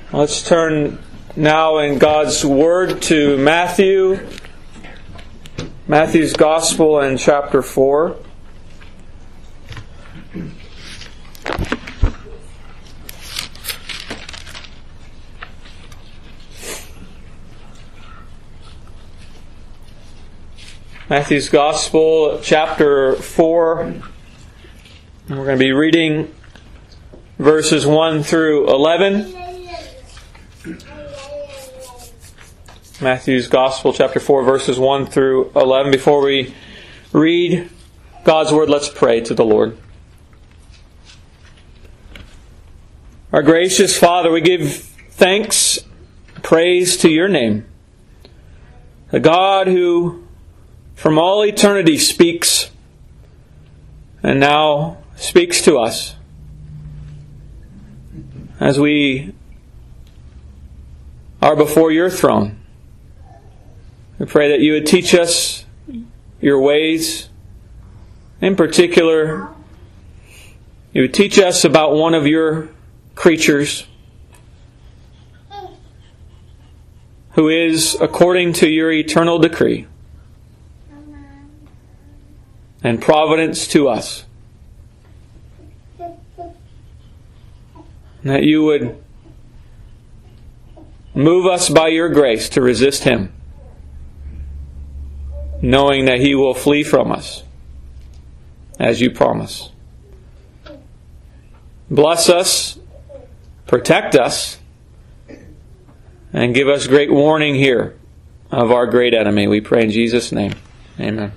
Let's turn now in God's Word to Matthew's Gospel and chapter 4. Matthew's Gospel, chapter 4. And we're going to be reading verses 1 through 11. Matthew's Gospel, chapter 4, verses 1 through 11. Before we read God's Word, let's pray to the Lord. Our gracious Father, we give thanks, praise to Your name. The God who from all eternity speaks, and now speaks to us. As we are before Your throne, we pray that You would teach us Your ways. In particular, You would teach us about one of Your creatures who is according to Your eternal decree and providence to us. That You would move us by Your grace to resist him, knowing that he will flee from us, as You promise. Bless us, protect us, and give us great warning here of our great enemy. We pray in Jesus' name. Amen.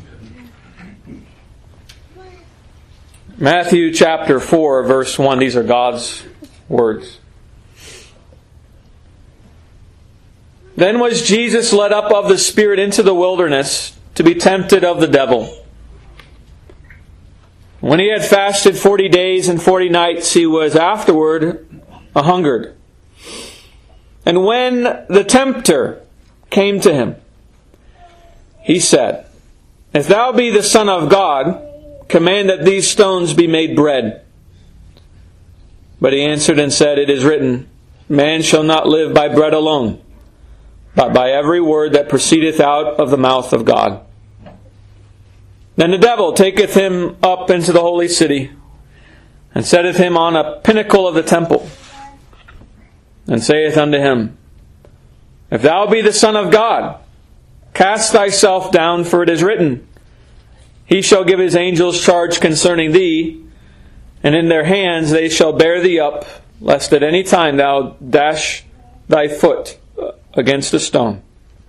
Matthew chapter 4, verse 1. These are God's words. Then was Jesus led up of the Spirit into the wilderness to be tempted of the devil. When he had fasted 40 days and 40 nights, he was afterward a-hungered. And when the tempter came to him, he said, If thou be the Son of God, command that these stones be made bread. But he answered and said, It is written, Man shall not live by bread alone, but by every word that proceedeth out of the mouth of God. Then the devil taketh him up into the holy city, and setteth him on a pinnacle of the temple, and saith unto him, If thou be the Son of God, cast thyself down, for it is written, He shall give His angels charge concerning thee, and in their hands they shall bear thee up, lest at any time thou dash thy foot against a stone.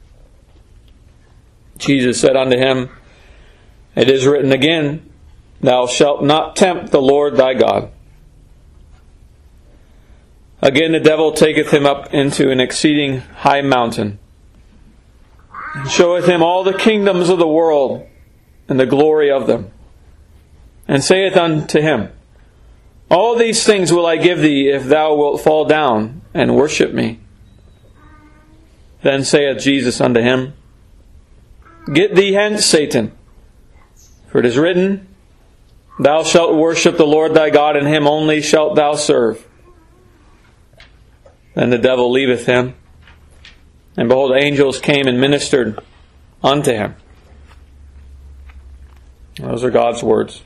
Jesus said unto him, It is written again, Thou shalt not tempt the Lord thy God. Again the devil taketh him up into an exceeding high mountain, and showeth him all the kingdoms of the world, and the glory of them, and saith unto him, All these things will I give thee, if thou wilt fall down and worship me. Then saith Jesus unto him, Get thee hence, Satan, for it is written, Thou shalt worship the Lord thy God, and Him only shalt thou serve. Then the devil leaveth him, and behold, angels came and ministered unto him. Those are God's words.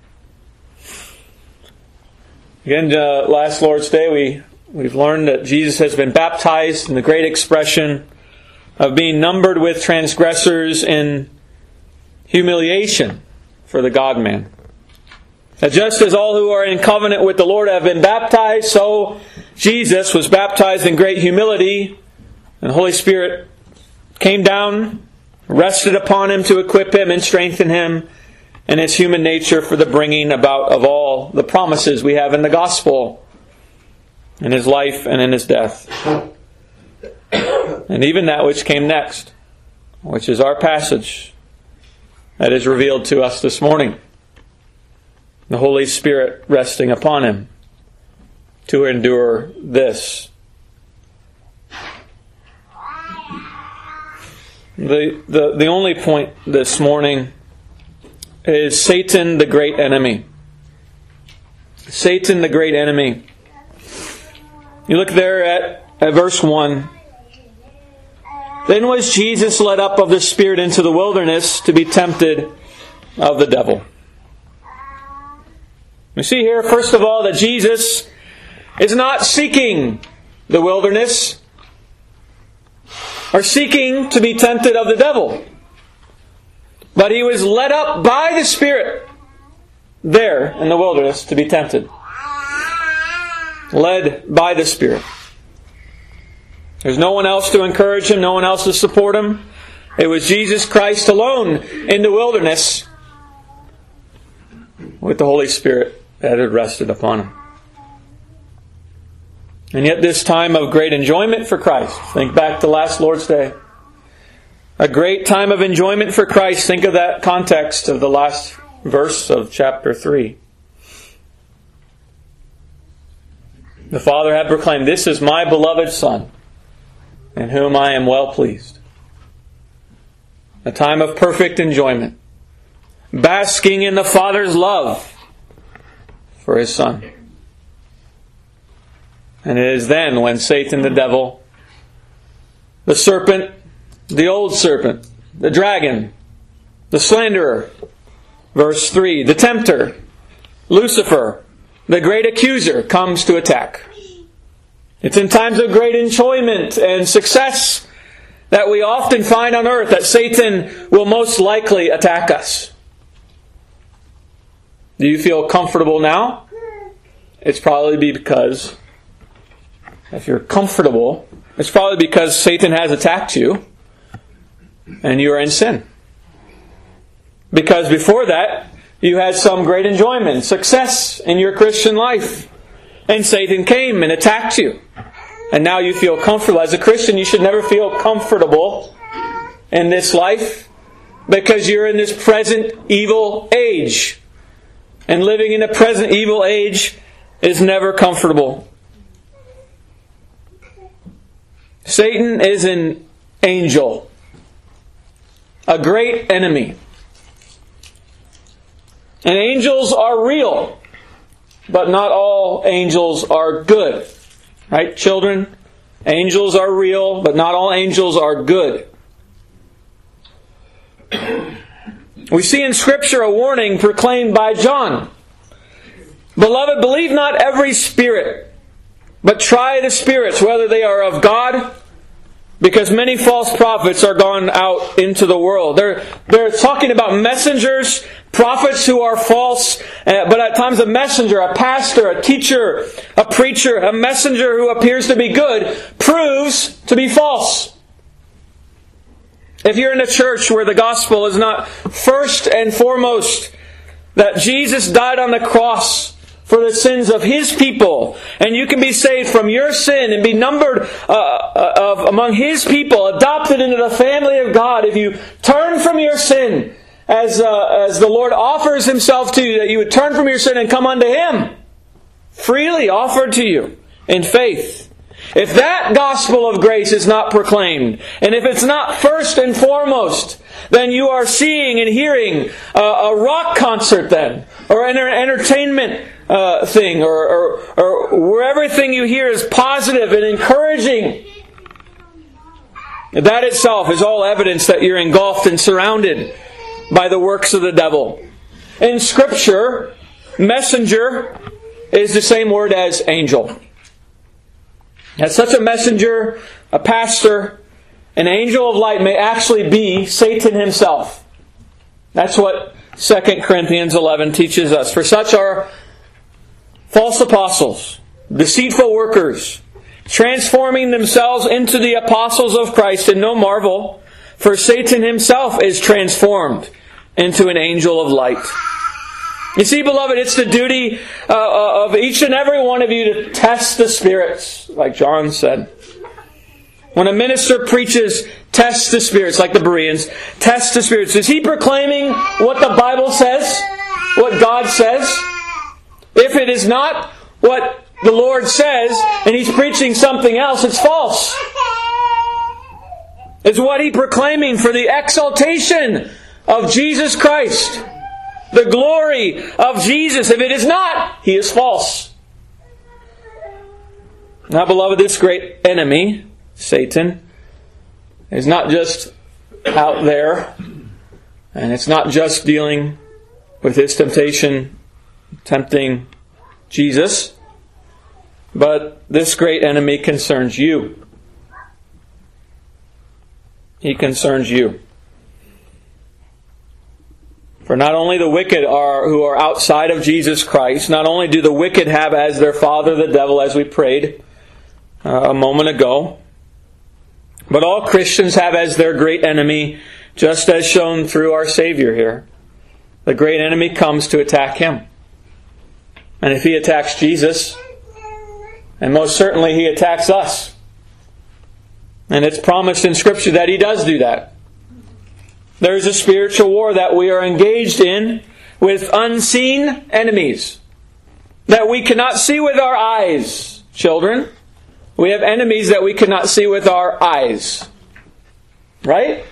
Again, last Lord's Day, we've learned that Jesus has been baptized in the great expression of being numbered with transgressors in humiliation for the God-man. That just as all who are in covenant with the Lord have been baptized, so Jesus was baptized in great humility, and the Holy Spirit came down, rested upon Him to equip Him and strengthen Him in His human nature for the bringing about of all the promises we have in the gospel, in His life and in His death. And even that which came next, which is our passage that is revealed to us this morning. The Holy Spirit resting upon Him to endure this. The only point this morning is Satan, the great enemy. Satan, the great enemy. You look there at verse 1. Then was Jesus led up of the Spirit into the wilderness to be tempted of the devil. We see here, first of all, that Jesus is not seeking the wilderness or seeking to be tempted of the devil. But He was led up by the Spirit there in the wilderness to be tempted. Led by the Spirit. There's no one else to encourage Him, no one else to support Him. It was Jesus Christ alone in the wilderness with the Holy Spirit that had rested upon Him. And yet this time of great enjoyment for Christ. Think back to last Lord's Day. A great time of enjoyment for Christ. Think of that context of the last verse of chapter 3. The Father had proclaimed, "This is my beloved Son, in whom I am well pleased." A time of perfect enjoyment. Basking in the Father's love for His Son. And it is then when Satan the devil, the serpent, the old serpent, the dragon, the slanderer, verse 3, the tempter, Lucifer, the great accuser, comes to attack. It's in times of great enjoyment and success that we often find on earth that Satan will most likely attack us. Do you feel comfortable now? It's probably because, if you're comfortable, it's probably because Satan has attacked you and you are in sin. Because before that, you had some great enjoyment, success in your Christian life. And Satan came and attacked you. And now you feel comfortable. As a Christian, you should never feel comfortable in this life because you're in this present evil age. And living in a present evil age is never comfortable. Satan is an angel, a great enemy. And angels are real, but not all angels are good. Right, children? Angels are real, but not all angels are good. We see in Scripture a warning proclaimed by John. "Beloved, believe not every spirit, but try the spirits, whether they are of God, because many false prophets are gone out into the world." They're talking about messengers, prophets who are false, but at times a messenger, a pastor, a teacher, a preacher, a messenger who appears to be good, proves to be false. If you're in a church where the gospel is not first and foremost that Jesus died on the cross for the sins of His people, and you can be saved from your sin and be numbered among His people, adopted into the family of God, if you turn from your sin, as the Lord offers Himself to you, that you would turn from your sin and come unto Him, freely offered to you in faith. If that gospel of grace is not proclaimed, and if it's not first and foremost, then you are seeing and hearing a rock concert then, or an entertainment thing, or where everything you hear is positive and encouraging. That itself is all evidence that you're engulfed and surrounded by the works of the devil. In Scripture, messenger is the same word as angel. As such a messenger, a pastor, an angel of light may actually be Satan himself. That's what 2 Corinthians 11 teaches us. For such are false apostles, deceitful workers, transforming themselves into the apostles of Christ, and no marvel, for Satan himself is transformed into an angel of light. You see, beloved, it's the duty of each and every one of you to test the spirits, like John said. When a minister preaches, test the spirits, like the Bereans, test the spirits. Is he proclaiming what the Bible says? What God says? If it is not what the Lord says, and he's preaching something else, it's false. Is what he proclaiming for the exaltation of Jesus Christ? The glory of Jesus. If it is not, he is false. Now, beloved, this great enemy, Satan, is not just out there, and it's not just dealing with his temptation, tempting Jesus, but this great enemy concerns you. He concerns you. For not only the wicked who are outside of Jesus Christ, not only do the wicked have as their father the devil, as we prayed a moment ago, but all Christians have as their great enemy, just as shown through our Savior here. The great enemy comes to attack Him. And if he attacks Jesus, and most certainly he attacks us, and it's promised in Scripture that he does do that. There's a spiritual war that we are engaged in with unseen enemies that we cannot see with our eyes, children. We have enemies that we cannot see with our eyes. Right?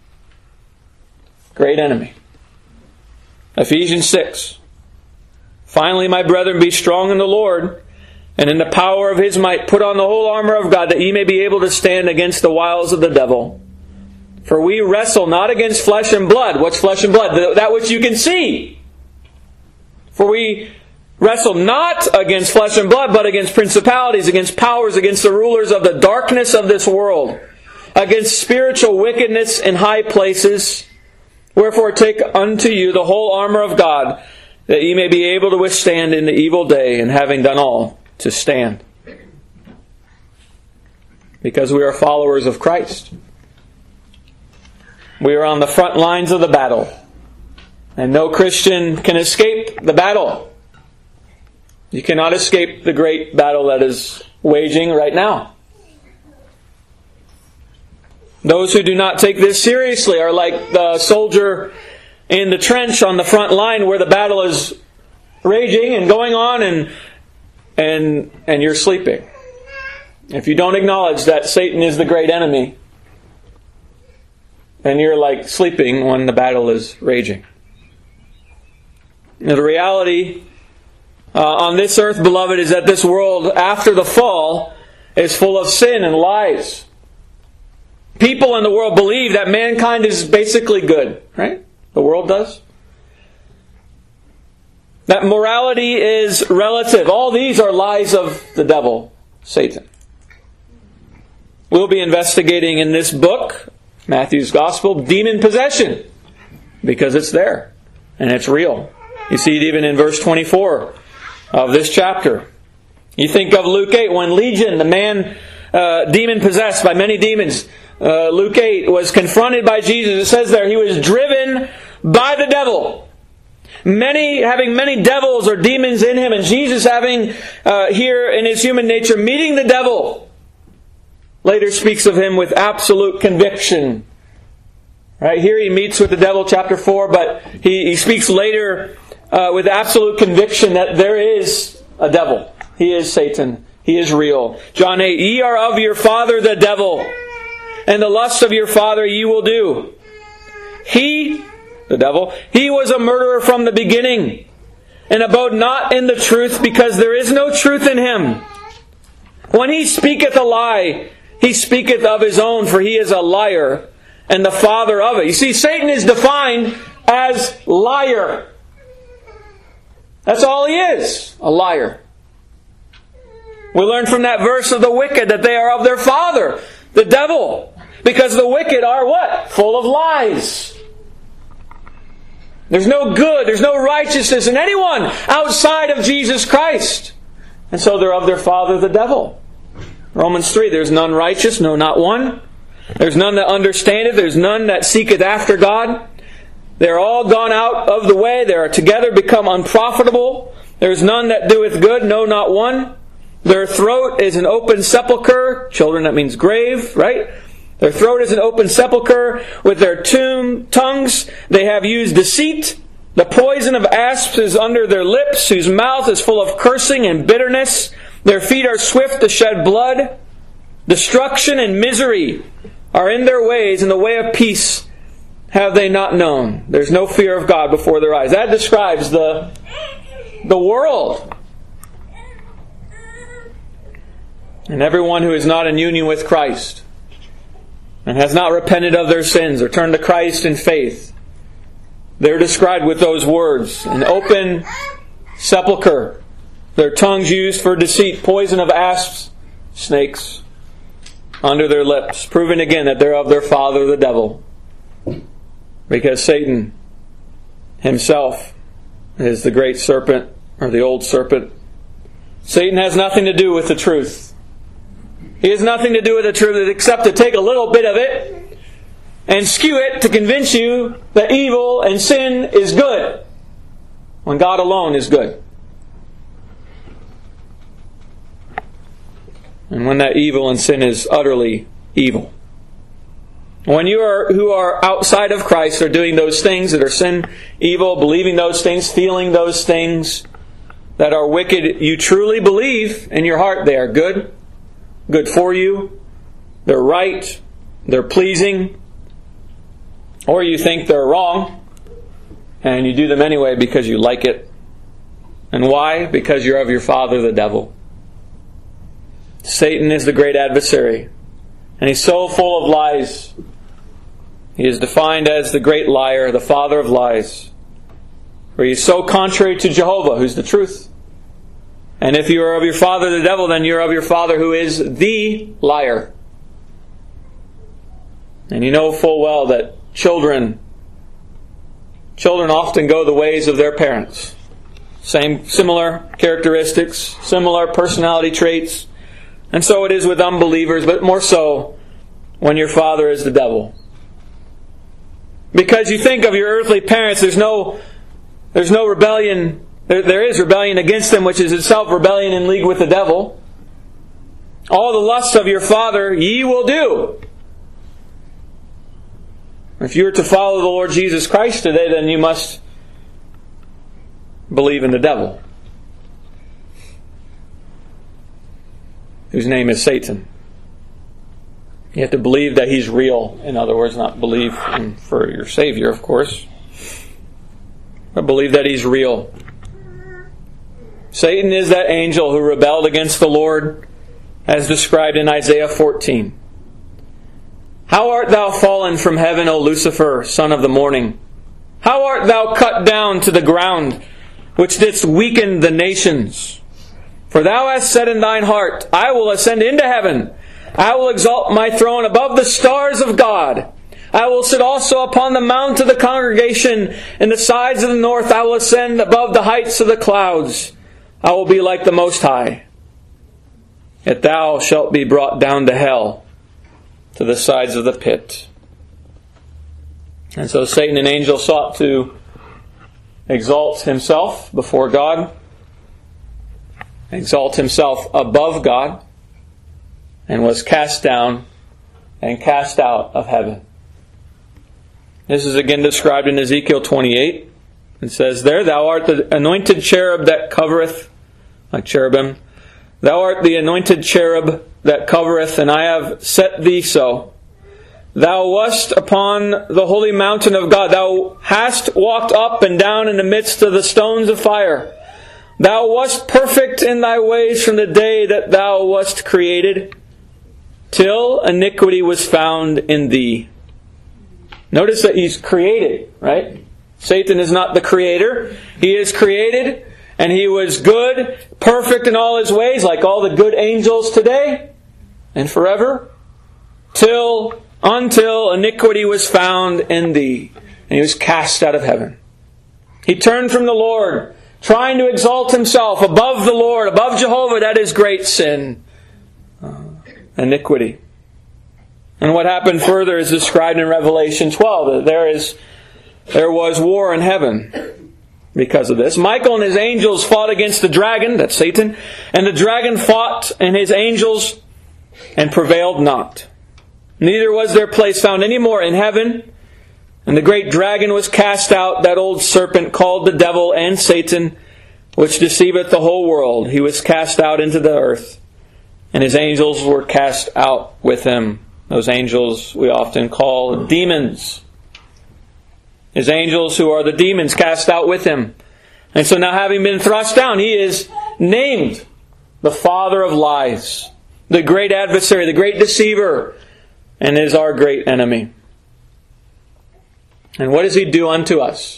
Great enemy. Ephesians 6. Finally, my brethren, be strong in the Lord, and in the power of His might put on the whole armor of God, that ye may be able to stand against the wiles of the devil. For we wrestle not against flesh and blood. What's flesh and blood? That which you can see. For we wrestle not against flesh and blood, but against principalities, against powers, against the rulers of the darkness of this world, against spiritual wickedness in high places. Wherefore take unto you the whole armor of God, that ye may be able to withstand in the evil day, and having done all, to stand. Because we are followers of Christ. We are on the front lines of the battle. And no Christian can escape the battle. You cannot escape the great battle that is waging right now. Those who do not take this seriously are like the soldier in the trench on the front line where the battle is raging and going on, and you're sleeping. If you don't acknowledge that Satan is the great enemy, then you're like sleeping when the battle is raging. Now, the reality on this earth, beloved, is that this world after the fall is full of sin and lies. People in the world believe that mankind is basically good, right? The world does. That morality is relative. All these are lies of the devil, Satan. We'll be investigating in this book, Matthew's Gospel, demon possession, because it's there and it's real. You see it even in verse 24 of this chapter. You think of Luke 8 when Legion, the man demon possessed by many demons, Luke 8 was confronted by Jesus. It says there he was driven by the devil. Having many devils or demons in him, and Jesus having here in His human nature meeting the devil, later speaks of him with absolute conviction. Right here he meets with the devil, chapter 4, but he speaks later with absolute conviction that there is a devil. He is Satan. He is real. John 8, ye are of your father the devil, and the lust of your father ye will do. He, the devil, he was a murderer from the beginning, and abode not in the truth, because there is no truth in him. When he speaketh a lie, he speaketh of his own, for he is a liar, and the father of it. You see, Satan is defined as liar. That's all he is, a liar. We learn from that verse of the wicked that they are of their father, the devil. Because the wicked are what? Full of lies. There's no good, there's no righteousness in anyone outside of Jesus Christ. And so they're of their father, the devil. Romans 3, there's none righteous, no, not one. There's none that understandeth, there's none that seeketh after God. They're all gone out of the way, they are together become unprofitable. There's none that doeth good, no, not one. Their throat is an open sepulchre. Children, that means grave, right? Their throat is an open sepulchre. With their tongues they have used deceit. The poison of asps is under their lips, whose mouth is full of cursing and bitterness. Their feet are swift to shed blood. Destruction and misery are in their ways, and the way of peace have they not known. There's no fear of God before their eyes. That describes the world. And everyone who is not in union with Christ and has not repented of their sins or turned to Christ in faith, they're described with those words: an open sepulchre, their tongues used for deceit, poison of asps, snakes under their lips, proving again that they're of their father the devil, because Satan himself is the great serpent, or the old serpent. Satan has nothing to do with the truth. He has nothing to do with the truth except to take a little bit of it and skew it to convince you that evil and sin is good, when God alone is good. And when that evil and sin is utterly evil. When you who are outside of Christ are doing those things that are sin, evil, believing those things, feeling those things that are wicked, you truly believe in your heart they are good, good for you, they're right, they're pleasing, or you think they're wrong, and you do them anyway because you like it. And why? Because you're of your father the devil. Satan is the great adversary, and he's so full of lies. He is defined as the great liar, the father of lies. For he is so contrary to Jehovah, who's the truth. And if you are of your father the devil, then you're of your father who is the liar. And you know full well that children often go the ways of their parents. Similar characteristics, similar personality traits. And so it is with unbelievers, but more so when your father is the devil. Because you think of your earthly parents, there's no rebellion. There is rebellion against them, which is itself rebellion in league with the devil. All the lusts of your father ye will do. If you are to follow the Lord Jesus Christ today, then you must believe in the devil, whose name is Satan. You have to believe that he's real. In other words, not believe for your Savior, of course, but believe that he's real. Satan is that angel who rebelled against the Lord, as described in Isaiah 14. How art thou fallen from heaven, O Lucifer, son of the morning? How art thou cut down to the ground, which didst weaken the nations? For thou hast said in thine heart, I will ascend into heaven. I will exalt my throne above the stars of God. I will sit also upon the mount of the congregation in the sides of the north. I will ascend above the heights of the clouds. I will be like the Most High. Yet thou shalt be brought down to hell, to the sides of the pit. And so Satan, an angel, sought to exalt himself before God, exalt himself above God, and was cast down and cast out of heaven. This is again described in Ezekiel 28. It says there, Thou art the anointed cherub that covereth, like cherubim, Thou art the anointed cherub that covereth, and I have set thee so. Thou wast upon the holy mountain of God. Thou hast walked up and down in the midst of the stones of fire. Thou wast perfect in thy ways from the day that thou wast created, till iniquity was found in thee. Notice that he's created, right? Satan is not the creator. He is created, and he was good, perfect in all his ways, like all the good angels today and forever, until iniquity was found in thee, and he was cast out of heaven. He turned from the Lord, trying to exalt himself above the Lord, above Jehovah. That is great sin. Iniquity. And what happened further is described in Revelation 12. There was war in heaven because of this. Michael and his angels fought against the dragon, that's Satan, and the dragon fought and his angels and prevailed not. Neither was their place found any more in heaven. And the great dragon was cast out, that old serpent called the devil and Satan, which deceiveth the whole world. He was cast out into the earth, and his angels were cast out with him. Those angels we often call demons. His angels, who are the demons, cast out with him. And so now, having been thrust down, he is named the father of lies. the great adversary, the great deceiver, and is our great enemy. And what does he do unto us?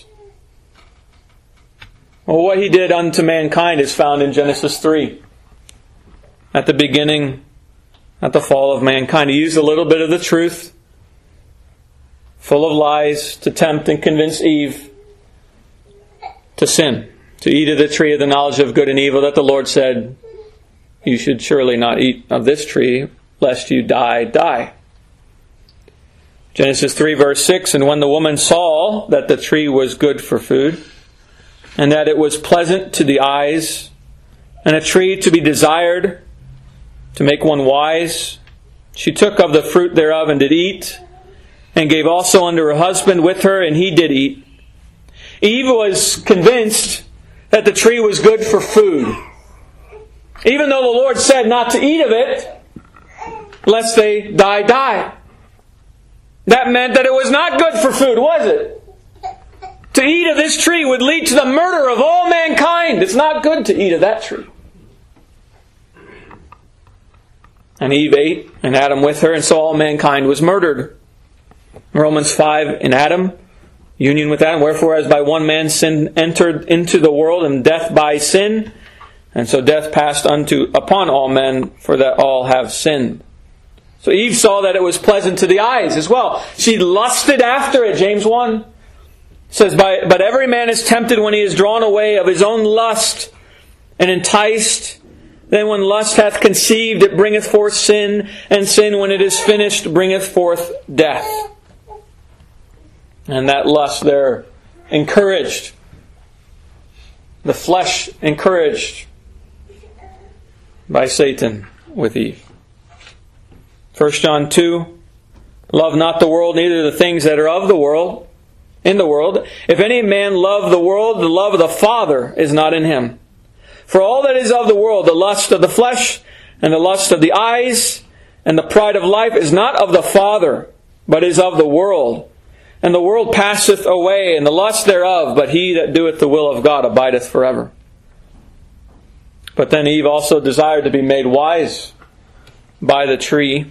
Well, what he did unto mankind is found in Genesis 3. At the beginning, at the fall of mankind, he used a little bit of the truth, full of lies, to tempt and convince Eve to sin, to eat of the tree of the knowledge of good and evil, that the Lord said, you should surely not eat of this tree, lest you die. Genesis 3 verse 6, and when the woman saw that the tree was good for food, and that it was pleasant to the eyes, and a tree to be desired, to make one wise, she took of the fruit thereof and did eat, and gave also unto her husband with her, and he did eat. Eve was convinced that the tree was good for food, even though the Lord said not to eat of it, lest they die. That meant that it was not good for food, was it? To eat of this tree would lead to the murder of all mankind. It's not good to eat of that tree. And Eve ate, and Adam with her, and so all mankind was murdered. Romans 5, in Adam, union with Adam, wherefore as by one man sin entered into the world, and death by sin, and so death passed upon all men, for that all have sinned. So Eve saw that it was pleasant to the eyes as well. She lusted after it, James 1. It says, but every man is tempted when he is drawn away of his own lust and enticed. Then when lust hath conceived, it bringeth forth sin, and sin, when it is finished, bringeth forth death. And that lust there encouraged, the flesh encouraged by Satan with Eve. 1 John 2, love not the world, neither the things that are of the world, in the world. If any man love the world, the love of the Father is not in him. For all that is of the world, the lust of the flesh, and the lust of the eyes, and the pride of life, is not of the Father, but is of the world. And the world passeth away, and the lust thereof, but he that doeth the will of God abideth forever. But then Eve also desired to be made wise by the tree,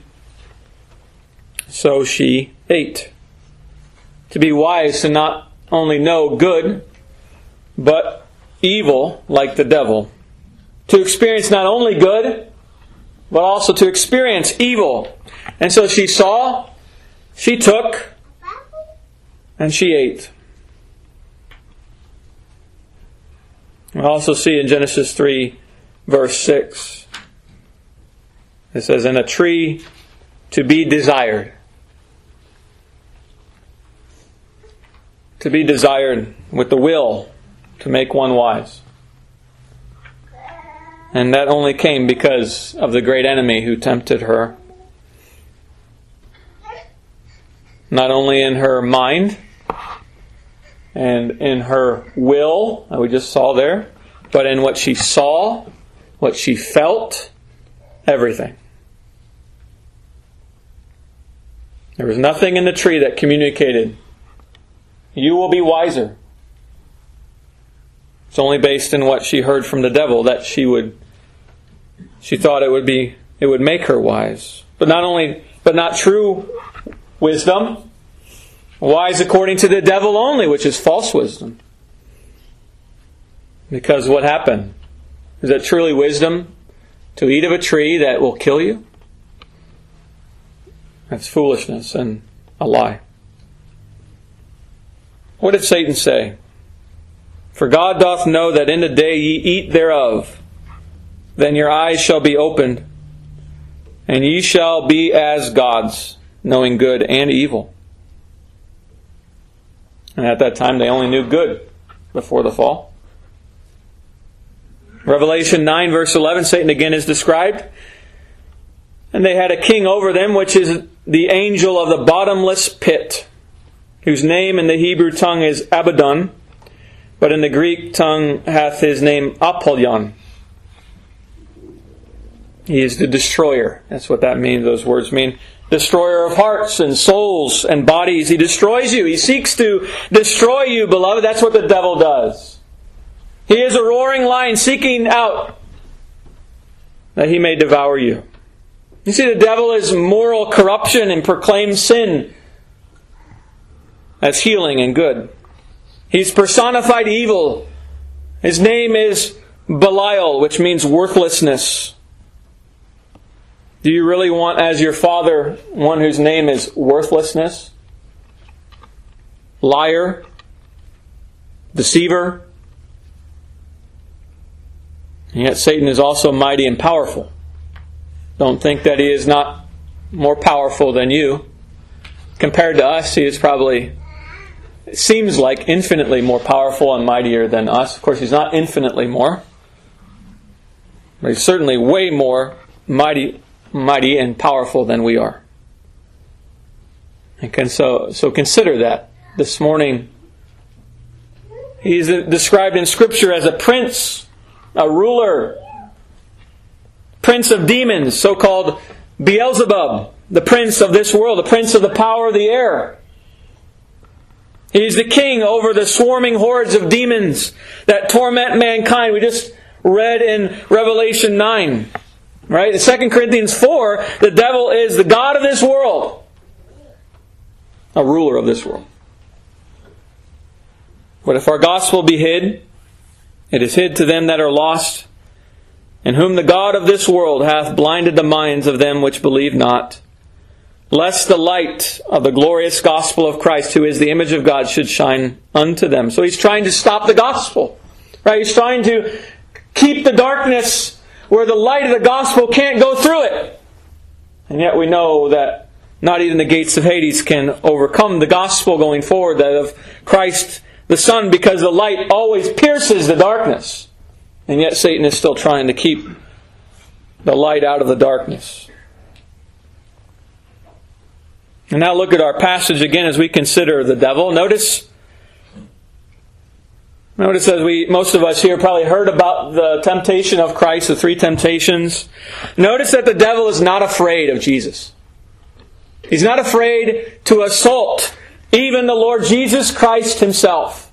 so she ate. To be wise, to not only know good, but evil like the devil. To experience not only good, but also to experience evil. And so she saw, she took, and she ate. We also see in Genesis 3, verse 6, it says, and a tree to be desired. To be desired with the will to make one wise. And that only came because of the great enemy who tempted her. Not only in her mind and in her will, that we just saw there, but in what she saw, what she felt, everything. There was nothing in the tree that communicated, you will be wiser. It's only based in what she heard from the devil that she thought it would make her wise. But not true wisdom. Wise according to the devil only, which is false wisdom. Because what happened? Is that truly wisdom to eat of a tree that will kill you? That's foolishness and a lie. What did Satan say? For God doth know that in the day ye eat thereof, then your eyes shall be opened, and ye shall be as gods, knowing good and evil. And at that time they only knew good before the fall. Revelation 9 verse 11, Satan again is described. And they had a king over them, which is the angel of the bottomless pit, whose name in the Hebrew tongue is Abaddon, but in the Greek tongue hath his name Apollyon. He is the destroyer. That's what that means. Those words mean. Destroyer of hearts and souls and bodies. He destroys you. He seeks to destroy you, beloved. That's what the devil does. He is a roaring lion seeking out that he may devour you. You see, the devil is moral corruption and proclaims sin as healing and good. He's personified evil. His name is Belial, which means worthlessness. Do you really want as your father one whose name is worthlessness? Liar? Deceiver? And yet Satan is also mighty and powerful. Don't think that he is not more powerful than you. Compared to us, he is probably, it seems like, infinitely more powerful and mightier than us. Of course, he's not infinitely more. But he's certainly way more mighty and powerful than we are. And so consider that this morning. He's described in Scripture as a prince, a ruler, prince of demons, so-called Beelzebub, the prince of this world, the prince of the power of the air. He's the king over the swarming hordes of demons that torment mankind. We just read in Revelation 9. Right? In 2 Corinthians 4, the devil is the god of this world. A ruler of this world. But if our gospel be hid, it is hid to them that are lost, in whom the God of this world hath blinded the minds of them which believe not, lest the light of the glorious gospel of Christ, who is the image of God, should shine unto them. So he's trying to stop the gospel. Right? He's trying to keep the darkness where the light of the gospel can't go through it. And yet we know that not even the gates of Hades can overcome the gospel going forward, that of Christ the Son, because the light always pierces the darkness. And yet Satan is still trying to keep the light out of the darkness. And now look at our passage again as we consider the devil. Notice as most of us here probably heard about the temptation of Christ, the 3 temptations. Notice that the devil is not afraid of Jesus. He's not afraid to assault even the Lord Jesus Christ Himself.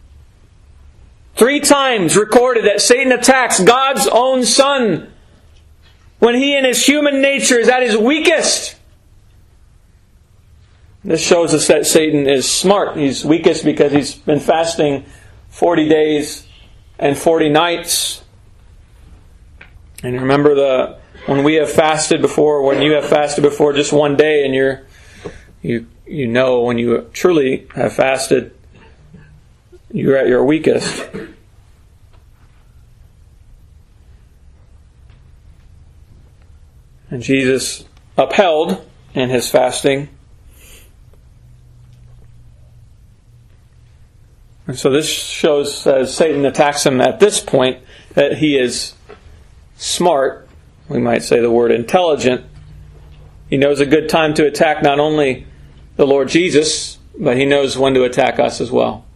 3 times recorded that Satan attacks God's own Son when He in His human nature is at His weakest. This shows us that Satan is smart. He's weakest because he's been fasting 40 days and 40 nights. And remember when we have fasted before, when you have fasted before just one day, and you know when you truly have fasted, you're at your weakest. And Jesus upheld in His fasting. And so this shows, as Satan attacks Him at this point, that he is smart. We might say the word intelligent. He knows a good time to attack not only the Lord Jesus, but he knows when to attack us as well.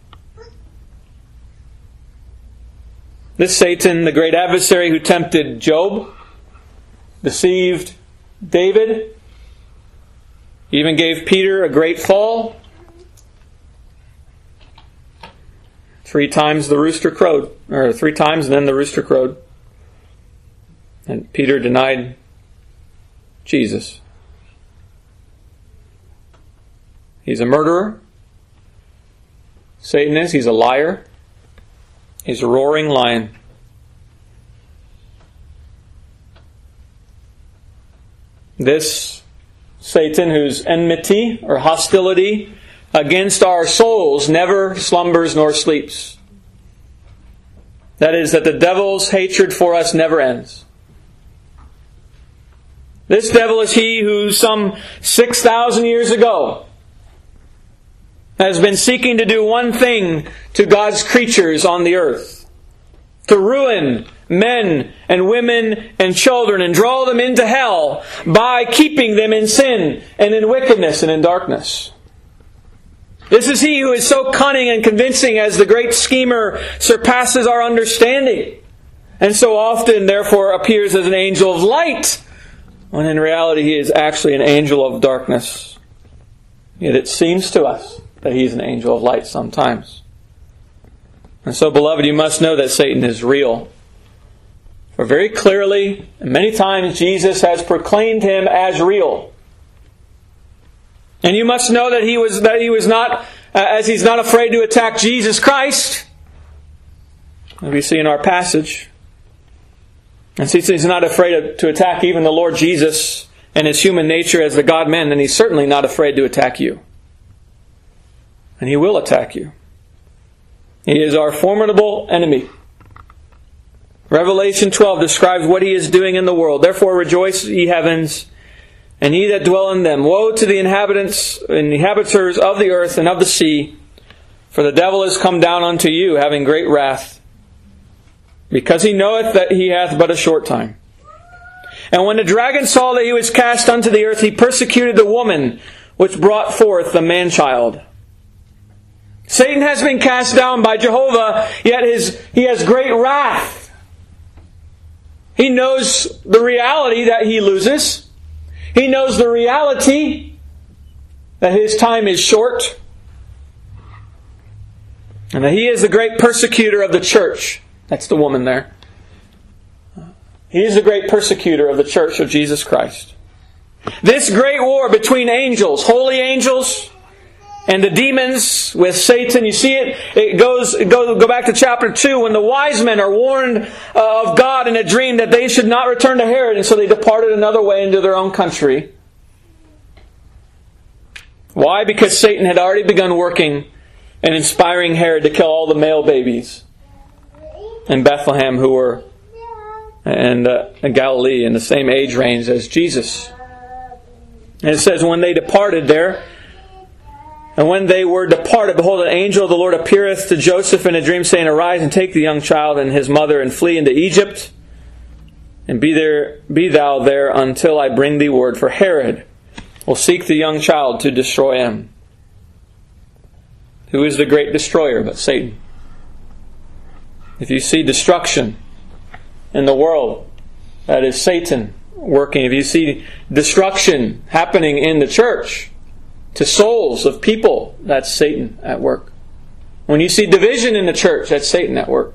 This Satan, the great adversary who tempted Job, deceived David, even gave Peter a great fall. 3 times the rooster crowed, or 3 times and then the rooster crowed. And Peter denied Jesus. He's a murderer. Satan is. He's a liar. He's a roaring lion. This Satan, whose enmity or hostility against our souls never slumbers nor sleeps. That is, that the devil's hatred for us never ends. This devil is he who some 6,000 years ago has been seeking to do one thing to God's creatures on the earth: to ruin men and women and children and draw them into hell by keeping them in sin and in wickedness and in darkness. This is he who is so cunning and convincing as the great schemer surpasses our understanding, and so often therefore appears as an angel of light, when in reality he is actually an angel of darkness. Yet it seems to us that he is an angel of light sometimes. And so, beloved, you must know that Satan is real. For very clearly, and many times, Jesus has proclaimed him as real. And you must know that he was not, as he's not afraid to attack Jesus Christ, as we see in our passage. And since he's not afraid to attack even the Lord Jesus and his human nature as the God-man, then he's certainly not afraid to attack you. And he will attack you. He is our formidable enemy. Revelation 12 describes what he is doing in the world. Therefore rejoice, ye heavens, and ye that dwell in them. Woe to the inhabitants of the earth and of the sea, for the devil is come down unto you, having great wrath, because he knoweth that he hath but a short time. And when the dragon saw that he was cast unto the earth, he persecuted the woman which brought forth the man-child. Satan has been cast down by Jehovah, yet he has great wrath. He knows the reality that he loses. He knows the reality that his time is short. And that he is the great persecutor of the church. That's the woman there. He is the great persecutor of the church of Jesus Christ. This great war between angels, holy angels, and the demons with Satan, you see it go back to chapter 2 when the wise men are warned of God in a dream that they should not return to Herod, and so they departed another way into their own country. Why? Because Satan had already begun working and inspiring Herod to kill all the male babies in Bethlehem who were in Galilee in the same age range as Jesus. And it says when they departed there, and when they were departed, behold, an angel of the Lord appeareth to Joseph in a dream, saying, Arise and take the young child and his mother, and flee into Egypt, and be thou there until I bring thee word. For Herod will seek the young child to destroy him. Who is the great destroyer but Satan? If you see destruction in the world, that is Satan working. If you see destruction happening in the church, to souls of people, that's Satan at work. When you see division in the church, that's Satan at work.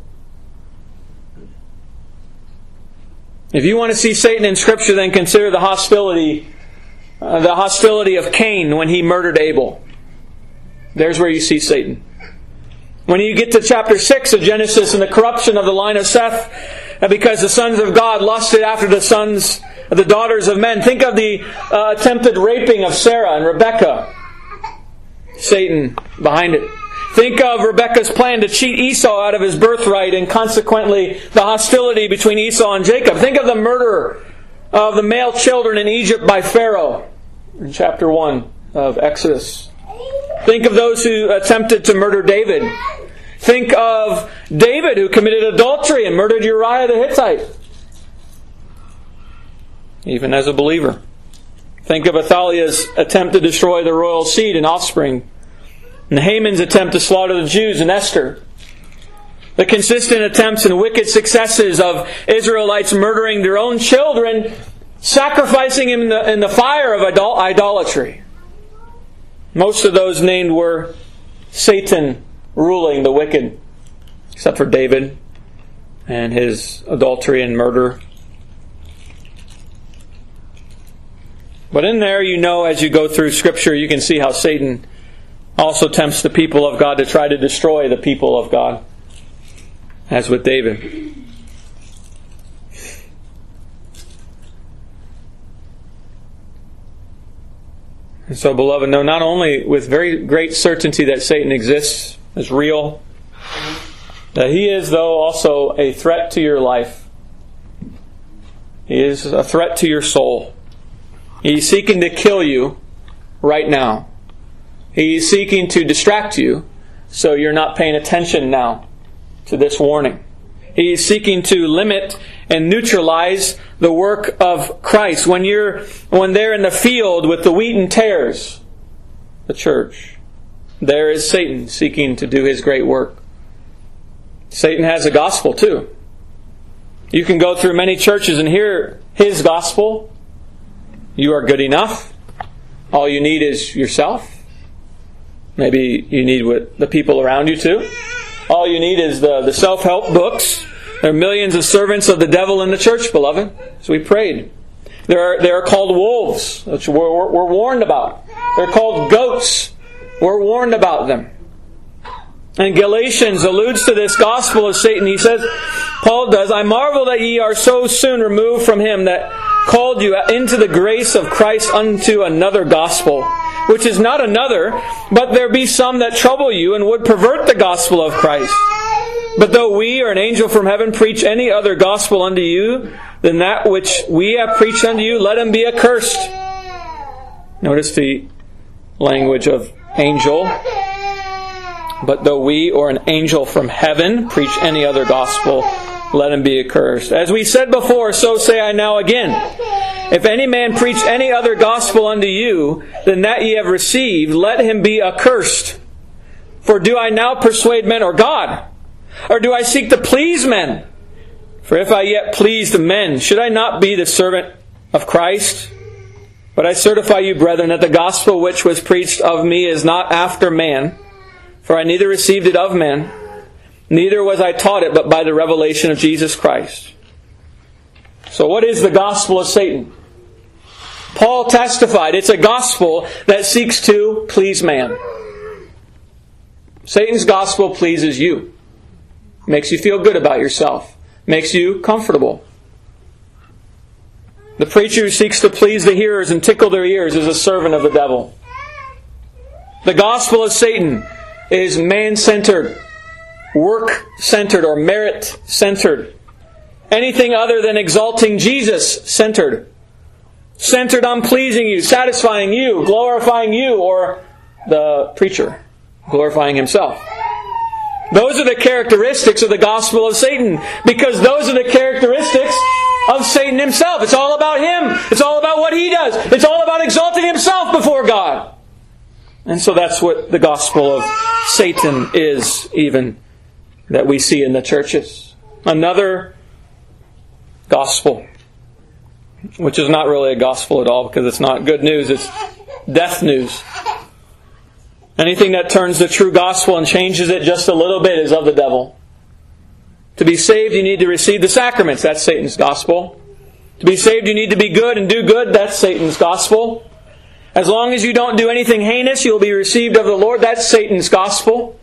If you want to see Satan in Scripture, then consider the hostility of Cain when he murdered Abel. There's where you see Satan. When you get to chapter 6 of Genesis and the corruption of the line of Seth, because the sons of God lusted after the daughters of men. Think of the attempted raping of Sarah and Rebekah. Satan behind it. Think of Rebekah's plan to cheat Esau out of his birthright and consequently the hostility between Esau and Jacob. Think of the murder of the male children in Egypt by Pharaoh in chapter 1 of Exodus. Think of those who attempted to murder David. Think of David who committed adultery and murdered Uriah the Hittite. Even as a believer. Think of Athaliah's attempt to destroy the royal seed and offspring. And Haman's attempt to slaughter the Jews in Esther. The consistent attempts and wicked successes of Israelites murdering their own children, sacrificing them in the fire of idolatry. Most of those named were Satan ruling the wicked, except for David and his adultery and murder. But in there, as you go through Scripture, you can see how Satan also tempts the people of God to try to destroy the people of God, as with David. And so, beloved, know not only with very great certainty that Satan exists, is real, that he is, though, also a threat to your life. He is a threat to your soul. He's seeking to kill you right now. He's seeking to distract you so you're not paying attention now to this warning. He's seeking to limit and neutralize the work of Christ. When they're in the field with the wheat and tares, the church, there is Satan seeking to do his great work. Satan has a gospel too. You can go through many churches and hear his gospel. You are good enough. All you need is yourself. Maybe you need the people around you too. All you need is the self-help books There are millions of servants of the devil in the church, beloved, as we prayed. They are called wolves, which we're warned about. They're called goats. We're warned about them. And Galatians alludes to this gospel of Satan. He says, Paul does, I marvel that ye are so soon removed from him that called you into the grace of Christ unto another gospel, which is not another, but there be some that trouble you and would pervert the gospel of Christ. But though we or an angel from heaven preach any other gospel unto you than that which we have preached unto you, let him be accursed. Notice the language of angel. But though we or an angel from heaven preach any other gospel, let him be accursed. As we said before, so say I now again. If any man preach any other gospel unto you than that ye have received, let him be accursed. For do I now persuade men or God? Or do I seek to please men? For if I yet pleased men, should I not be the servant of Christ? But I certify you, brethren, that the gospel which was preached of me is not after man. For I neither received it of men, neither was I taught it, but by the revelation of Jesus Christ. So what is the gospel of Satan? Paul testified it's a gospel that seeks to please man. Satan's gospel pleases you. Makes you feel good about yourself. Makes you comfortable. The preacher who seeks to please the hearers and tickle their ears is a servant of the devil. The gospel of Satan is man-centered, work-centered, or merit-centered. Anything other than exalting Jesus-centered. Centered on pleasing you, satisfying you, glorifying you, or the preacher glorifying himself. Those are the characteristics of the gospel of Satan, because those are the characteristics of Satan himself. It's all about him. It's all about what he does. It's all about exalting himself before God. And so that's what the gospel of Satan is, even, that we see in the churches. Another gospel, which is not really a gospel at all, because it's not good news, it's death news. Anything that turns the true gospel and changes it just a little bit is of the devil. To be saved, you need to receive the sacraments. That's Satan's gospel. To be saved, you need to be good and do good. That's Satan's gospel. As long as you don't do anything heinous, you'll be received of the Lord. That's Satan's gospel.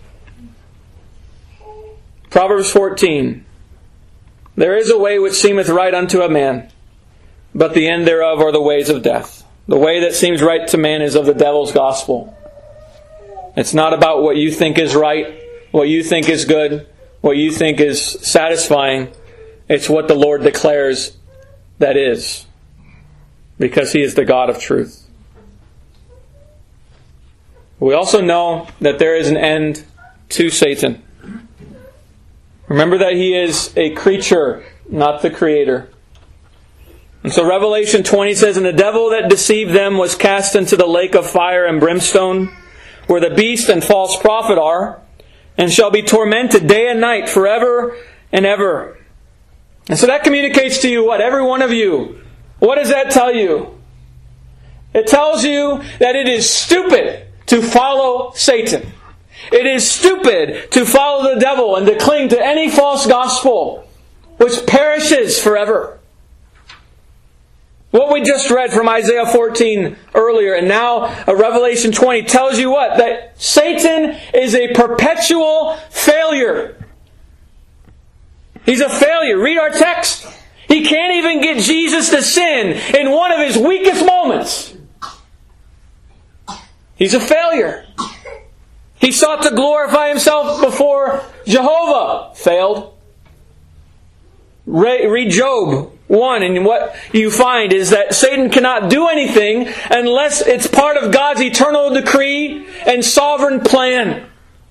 Proverbs 14. There is a way which seemeth right unto a man, but the end thereof are the ways of death. The way that seems right to man is of the devil's gospel. It's not about what you think is right, what you think is good, what you think is satisfying. It's what the Lord declares that is, because He is the God of truth. We also know that there is an end to Satan. Remember that he is a creature, not the creator. And so Revelation 20 says, And the devil that deceived them was cast into the lake of fire and brimstone, where the beast and false prophet are, and shall be tormented day and night forever and ever. And so that communicates to you what? Every one of you. What does that tell you? It tells you that it is stupid to follow Satan. It is stupid to follow the devil and to cling to any false gospel which perishes forever. What we just read from Isaiah 14 earlier and now Revelation 20 tells you what? That Satan is a perpetual failure. He's a failure. Read our text. He can't even get Jesus to sin in one of His weakest moments. He's a failure. He sought to glorify Himself before Jehovah. Failed. Read Job 1, and what you find is that Satan cannot do anything unless it's part of God's eternal decree and sovereign plan.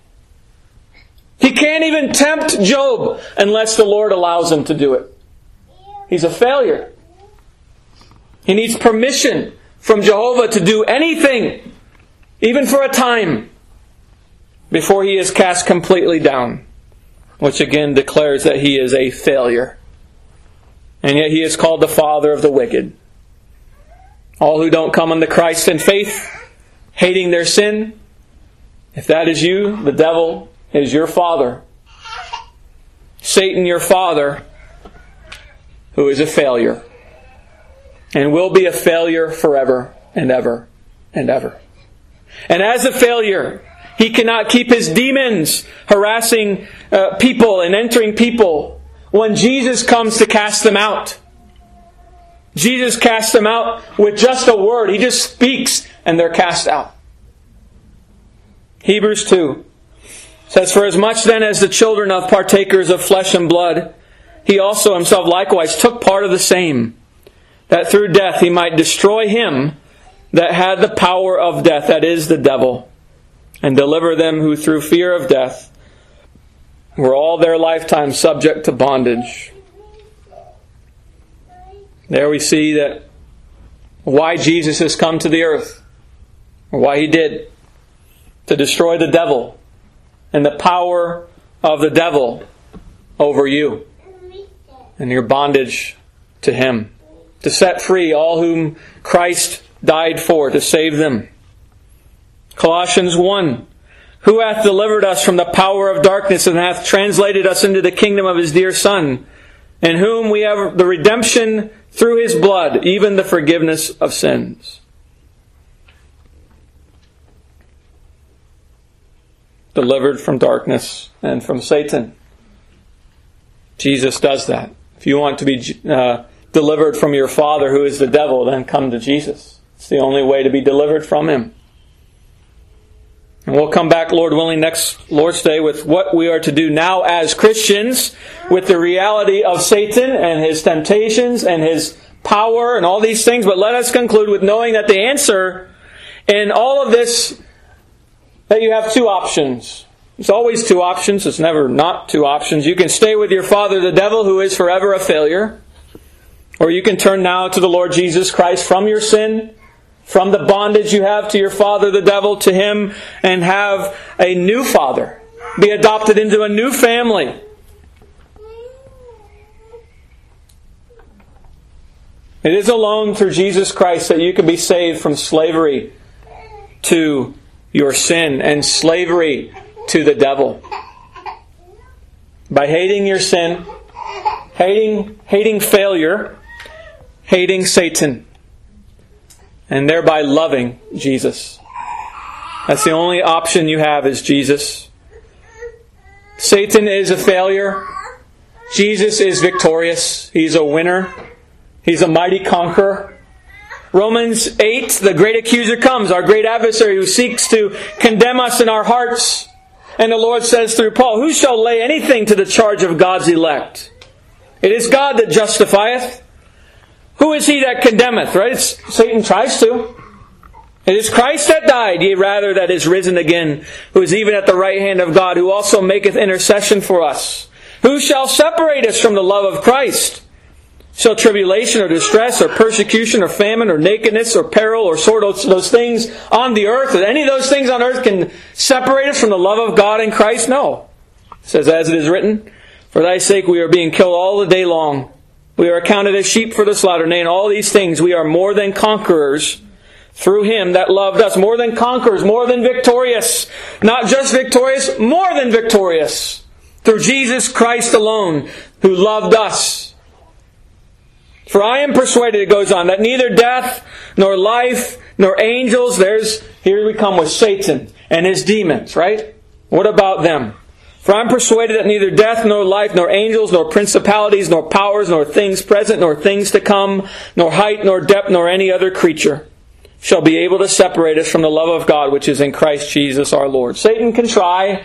He can't even tempt Job unless the Lord allows him to do it. He's a failure. He needs permission from Jehovah to do anything, even for a time, before he is cast completely down, which again declares that he is a failure. And yet he is called the father of the wicked. All who don't come unto Christ in faith, hating their sin, if that is you, the devil is your father. Satan, your father, who is a failure, and will be a failure forever and ever and ever. And as a failure, he cannot keep his demons harassing people and entering people when Jesus comes to cast them out. Jesus casts them out with just a word. He just speaks and they're cast out. Hebrews 2 says, "For as much then as the children of partakers of flesh and blood, he also himself likewise took part of the same, that through death he might destroy him that had the power of death, that is, the devil, and deliver them who through fear of death were all their lifetime subject to bondage." There we see that why Jesus has come to the earth, or why he did, to destroy the devil and the power of the devil over you and your bondage to him, to set free all whom Christ died for, to save them. Colossians 1, "Who hath delivered us from the power of darkness and hath translated us into the kingdom of his dear Son, in whom we have the redemption through his blood, even the forgiveness of sins." Delivered from darkness and from Satan. Jesus does that. If you want to be delivered from your father, who is the devil, then come to Jesus. It's the only way to be delivered from him. And we'll come back, Lord willing, next Lord's Day with what we are to do now as Christians with the reality of Satan and his temptations and his power and all these things. But let us conclude with knowing that the answer in all of this, that you have two options. There's always two options. It's never not two options. You can stay with your father, the devil, who is forever a failure. Or you can turn now to the Lord Jesus Christ from your sin, from the bondage you have to your father, the devil, to him, and have a new father. Be adopted into a new family. It is alone through Jesus Christ that you can be saved from slavery to your sin and slavery to the devil. By hating your sin, hating failure, hating Satan, and thereby loving Jesus. That's the only option you have, is Jesus. Satan is a failure. Jesus is victorious. He's a winner. He's a mighty conqueror. Romans 8, the great accuser comes, our great adversary who seeks to condemn us in our hearts. And the Lord says through Paul, "Who shall lay anything to the charge of God's elect? It is God that justifieth. Who is he that condemneth?" Right? Satan tries to. "It is Christ that died, yea rather that is risen again, who is even at the right hand of God, who also maketh intercession for us. Who shall separate us from the love of Christ? Shall tribulation or distress or persecution or famine or nakedness or peril or sword," those things on the earth, any of those things on earth can separate us from the love of God in Christ? No. It says, "As it is written, for thy sake we are being killed all the day long. We are accounted as sheep for the slaughter. Nay, in all these things we are more than conquerors through him that loved us." More than conquerors, more than victorious. Not just victorious, more than victorious. Through Jesus Christ alone, who loved us. "For I am persuaded," it goes on, "that neither death, nor life, nor angels," here we come with Satan and his demons, right? What about them? "For I am persuaded that neither death, nor life, nor angels, nor principalities, nor powers, nor things present, nor things to come, nor height, nor depth, nor any other creature shall be able to separate us from the love of God which is in Christ Jesus our Lord." Satan can try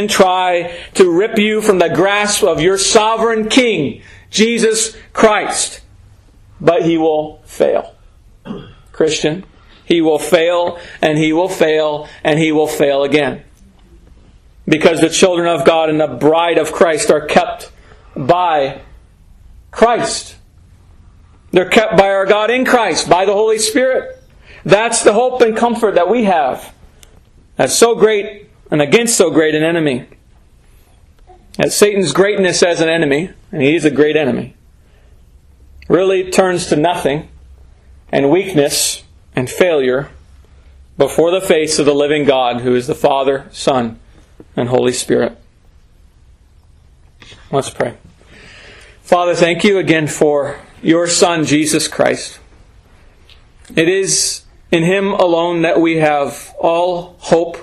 to rip you from the grasp of your sovereign King, Jesus Christ. But he will fail. Christian, he will fail, and he will fail, and he will fail again. Because the children of God and the bride of Christ are kept by Christ. They're kept by our God in Christ, by the Holy Spirit. That's the hope and comfort that we have. That's so great and against so great an enemy. That Satan's greatness as an enemy, and he is a great enemy, really turns to nothing and weakness and failure before the face of the living God, who is the Father, Son, and Holy Spirit. Let's pray. Father, thank you again for your Son, Jesus Christ. It is in Him alone that we have all hope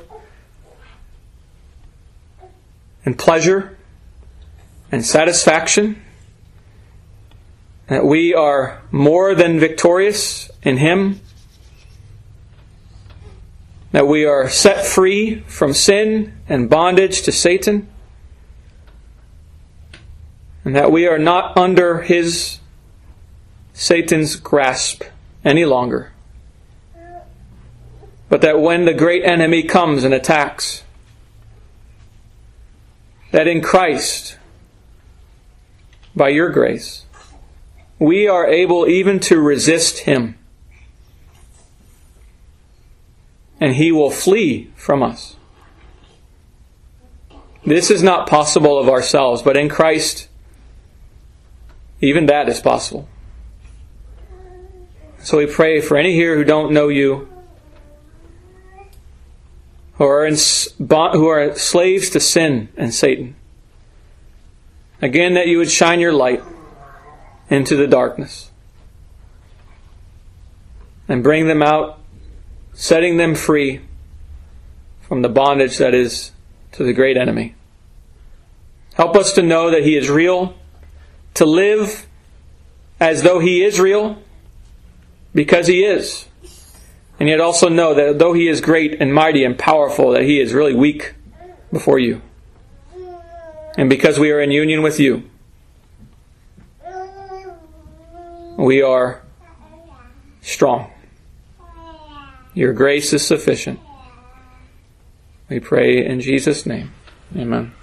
and pleasure and satisfaction. That we are more than victorious in Him. That we are set free from sin and bondage to Satan. And that we are not under Satan's grasp any longer. But that when the great enemy comes and attacks, that in Christ, by your grace, we are able even to resist him. And he will flee from us. This is not possible of ourselves, but in Christ, even that is possible. So we pray for any here who don't know you, who are slaves to sin and Satan. Again, that you would shine your light into the darkness and bring them out, setting them free from the bondage that is to the great enemy. Help us to know that he is real, to live as though he is real, because he is. And yet also know that though he is great and mighty and powerful, that he is really weak before you. And because we are in union with you, we are strong. Your grace is sufficient. We pray in Jesus' name. Amen.